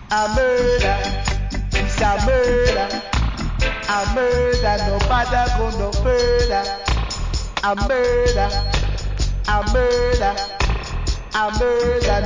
A murder, it's a murder. A murder, nobody go no further. A murder, a murder, a murder,